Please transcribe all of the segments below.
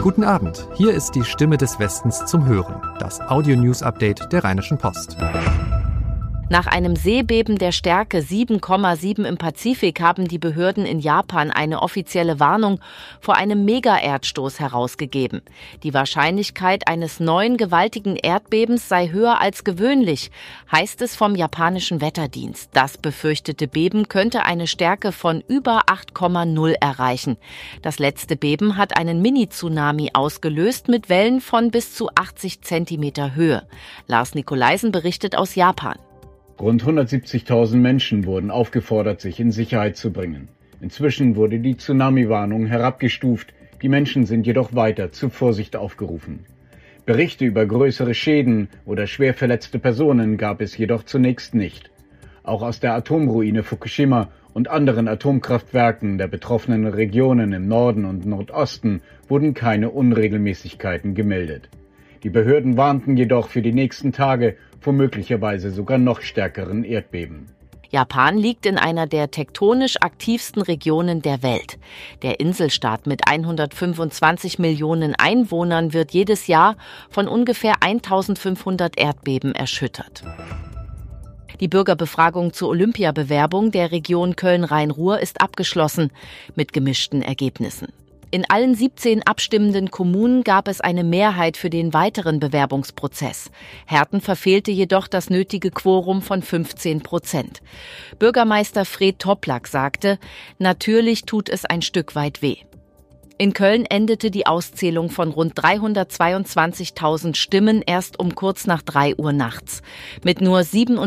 Guten Abend, hier ist die Stimme des Westens zum Hören, das Audio-News-Update der Rheinischen Post. Nach einem Seebeben der Stärke 7,7 im Pazifik haben die Behörden in Japan eine offizielle Warnung vor einem Mega-Erdstoß herausgegeben. Die Wahrscheinlichkeit eines neuen gewaltigen Erdbebens sei höher als gewöhnlich, heißt es vom japanischen Wetterdienst. Das befürchtete Beben könnte eine Stärke von über 8,0 erreichen. Das letzte Beben hat einen Mini-Tsunami ausgelöst mit Wellen von bis zu 80 Zentimeter Höhe. Lars Nikolaisen berichtet aus Japan. Rund 170.000 Menschen wurden aufgefordert, sich in Sicherheit zu bringen. Inzwischen wurde die Tsunami-Warnung herabgestuft, die Menschen sind jedoch weiter zur Vorsicht aufgerufen. Berichte über größere Schäden oder schwer verletzte Personen gab es jedoch zunächst nicht. Auch aus der Atomruine Fukushima und anderen Atomkraftwerken der betroffenen Regionen im Norden und Nordosten wurden keine Unregelmäßigkeiten gemeldet. Die Behörden warnten jedoch für die nächsten Tage vor möglicherweise sogar noch stärkeren Erdbeben. Japan liegt in einer der tektonisch aktivsten Regionen der Welt. Der Inselstaat mit 125 Millionen Einwohnern wird jedes Jahr von ungefähr 1500 Erdbeben erschüttert. Die Bürgerbefragung zur Olympiabewerbung der Region Köln-Rhein-Ruhr ist abgeschlossen mit gemischten Ergebnissen. In allen 17 abstimmenden Kommunen gab es eine Mehrheit für den weiteren Bewerbungsprozess. Herten verfehlte jedoch das nötige Quorum von 15%. Bürgermeister Fred Toplak sagte, natürlich tut es ein Stück weit weh. In Köln endete die Auszählung von rund 322.000 Stimmen erst um kurz nach 3 Uhr nachts, mit nur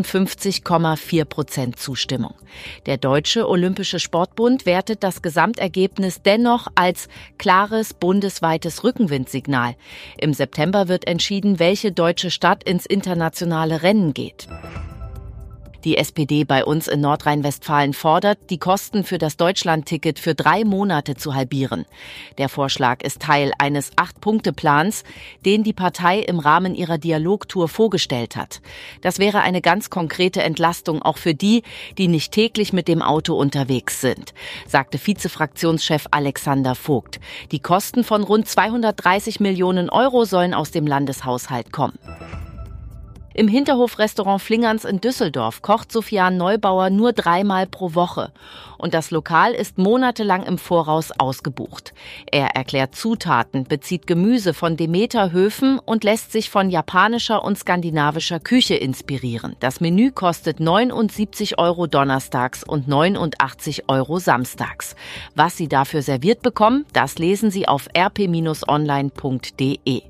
57,4% Zustimmung. Der Deutsche Olympische Sportbund wertet das Gesamtergebnis dennoch als klares bundesweites Rückenwindsignal. Im September wird entschieden, welche deutsche Stadt ins internationale Rennen geht. Die SPD bei uns in Nordrhein-Westfalen fordert, die Kosten für das Deutschlandticket für 3 Monate zu halbieren. Der Vorschlag ist Teil eines 8-Punkte-Plans, den die Partei im Rahmen ihrer Dialogtour vorgestellt hat. Das wäre eine ganz konkrete Entlastung auch für die, die nicht täglich mit dem Auto unterwegs sind, sagte Vizefraktionschef Alexander Vogt. Die Kosten von rund 230 Millionen Euro sollen aus dem Landeshaushalt kommen. Im Hinterhof-Restaurant Flingerns in Düsseldorf kocht Sofian Neubauer nur 3-mal pro Woche. Und das Lokal ist monatelang im Voraus ausgebucht. Er erklärt Zutaten, bezieht Gemüse von Demeter-Höfen und lässt sich von japanischer und skandinavischer Küche inspirieren. Das Menü kostet 79 € donnerstags und 89 € samstags. Was Sie dafür serviert bekommen, das lesen Sie auf rp-online.de.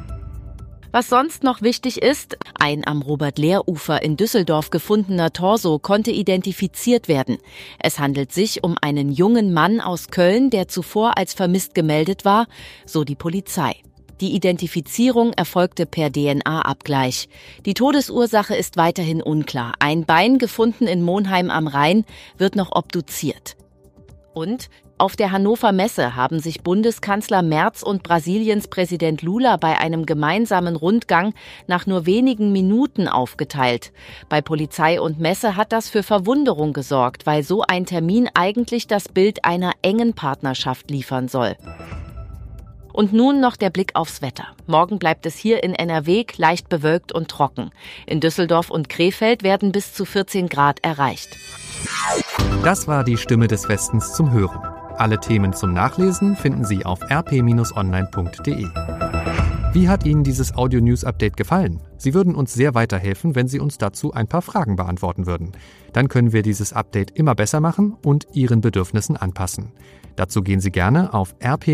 Was sonst noch wichtig ist, ein am Robert-Lehr-Ufer in Düsseldorf gefundener Torso konnte identifiziert werden. Es handelt sich um einen jungen Mann aus Köln, der zuvor als vermisst gemeldet war, so die Polizei. Die Identifizierung erfolgte per DNA-Abgleich. Die Todesursache ist weiterhin unklar. Ein Bein, gefunden in Monheim am Rhein, wird noch obduziert. Und auf der Hannover Messe haben sich Bundeskanzler Merz und Brasiliens Präsident Lula bei einem gemeinsamen Rundgang nach nur wenigen Minuten aufgeteilt. Bei Polizei und Messe hat das für Verwunderung gesorgt, weil so ein Termin eigentlich das Bild einer engen Partnerschaft liefern soll. Und nun noch der Blick aufs Wetter. Morgen bleibt es hier in NRW leicht bewölkt und trocken. In Düsseldorf und Krefeld werden bis zu 14 Grad erreicht. Das war die Stimme des Westens zum Hören. Alle Themen zum Nachlesen finden Sie auf rp-online.de. Wie hat Ihnen dieses Audio-News-Update gefallen? Sie würden uns sehr weiterhelfen, wenn Sie uns dazu ein paar Fragen beantworten würden. Dann können wir dieses Update immer besser machen und Ihren Bedürfnissen anpassen. Dazu gehen Sie gerne auf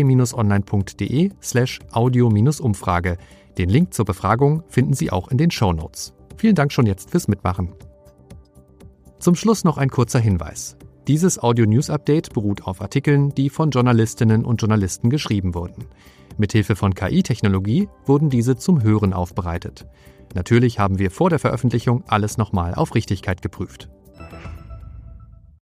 rp-online.de/audio-Umfrage. Den Link zur Befragung finden Sie auch in den Shownotes. Vielen Dank schon jetzt fürs Mitmachen. Zum Schluss noch ein kurzer Hinweis. Dieses Audio-News-Update beruht auf Artikeln, die von Journalistinnen und Journalisten geschrieben wurden. Mithilfe von KI-Technologie wurden diese zum Hören aufbereitet. Natürlich haben wir vor der Veröffentlichung alles nochmal auf Richtigkeit geprüft.